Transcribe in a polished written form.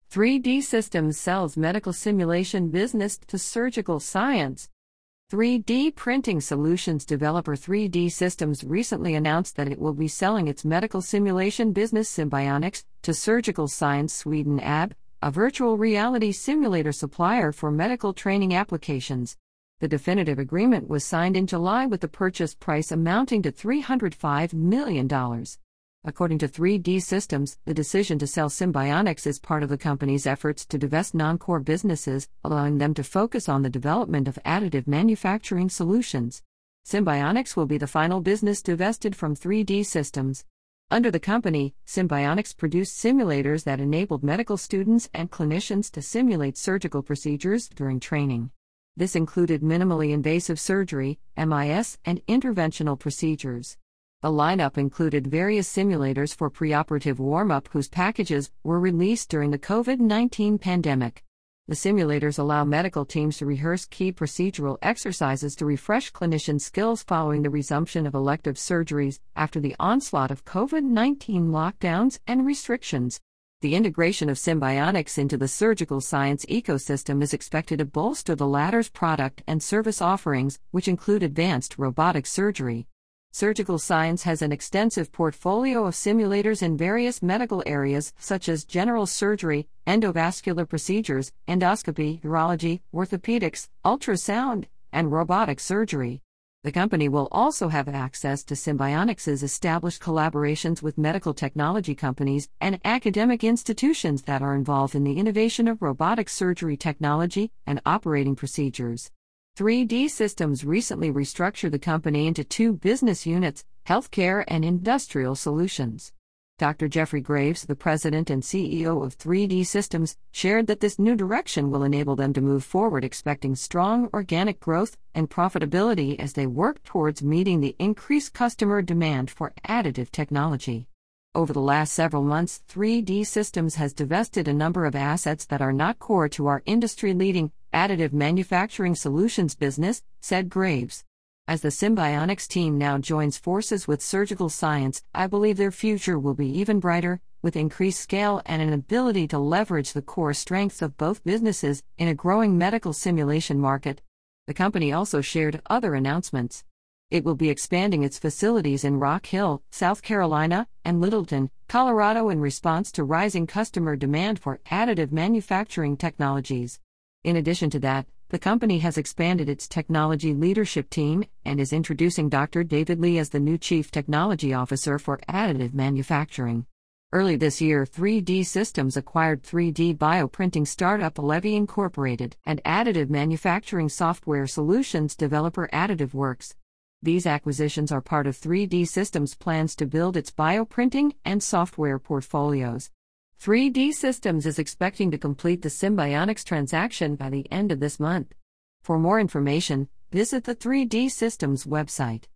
3D Systems sells medical simulation business to Surgical Science. 3D printing solutions developer 3D Systems recently announced that it will be selling its medical simulation business Simbionix to Surgical Science Sweden AB, a virtual reality simulator supplier for medical training applications. The definitive agreement was signed in July with the purchase price amounting to $305 million. According to 3D Systems, the decision to sell Simbionix is part of the company's efforts to divest non-core businesses, allowing them to focus on the development of additive manufacturing solutions. Simbionix will be the final business divested from 3D Systems. Under the company, Simbionix produced simulators that enabled medical students and clinicians to simulate surgical procedures during training. This included minimally invasive surgery, MIS, and interventional procedures. The lineup included various simulators for preoperative warm-up whose packages were released during the COVID-19 pandemic. The simulators allow medical teams to rehearse key procedural exercises to refresh clinician skills following the resumption of elective surgeries after the onslaught of COVID-19 lockdowns and restrictions. The integration of Simbionix into the Surgical Science ecosystem is expected to bolster the latter's product and service offerings, which include advanced robotic surgery. Surgical Science has an extensive portfolio of simulators in various medical areas such as general surgery, endovascular procedures, endoscopy, urology, orthopedics, ultrasound, and robotic surgery. The company will also have access to Simbionix's established collaborations with medical technology companies and academic institutions that are involved in the innovation of robotic surgery technology and operating procedures. 3D Systems recently restructured the company into two business units, Healthcare and Industrial Solutions. Dr. Jeffrey Graves, the president and CEO of 3D Systems, shared that this new direction will enable them to move forward expecting strong organic growth and profitability as they work towards meeting the increased customer demand for additive technology. Over the last several months, 3D Systems has divested a number of assets that are not core to our industry-leading additive manufacturing solutions business, said Graves. As the Simbionix team now joins forces with Surgical Science, I believe their future will be even brighter, with increased scale and an ability to leverage the core strengths of both businesses in a growing medical simulation market. The company also shared other announcements. It will be expanding its facilities in Rock Hill, South Carolina, and Littleton, Colorado in response to rising customer demand for additive manufacturing technologies. In addition to that, the company has expanded its technology leadership team and is introducing Dr. David Lee as the new Chief Technology Officer for additive manufacturing. Early this year, 3D Systems acquired 3D bioprinting startup Levy Incorporated and additive manufacturing software solutions developer AdditiveWorks. These acquisitions are part of 3D Systems' plans to build its bioprinting and software portfolios. 3D Systems is expecting to complete the Simbionix transaction by the end of this month. For more information, visit the 3D Systems website.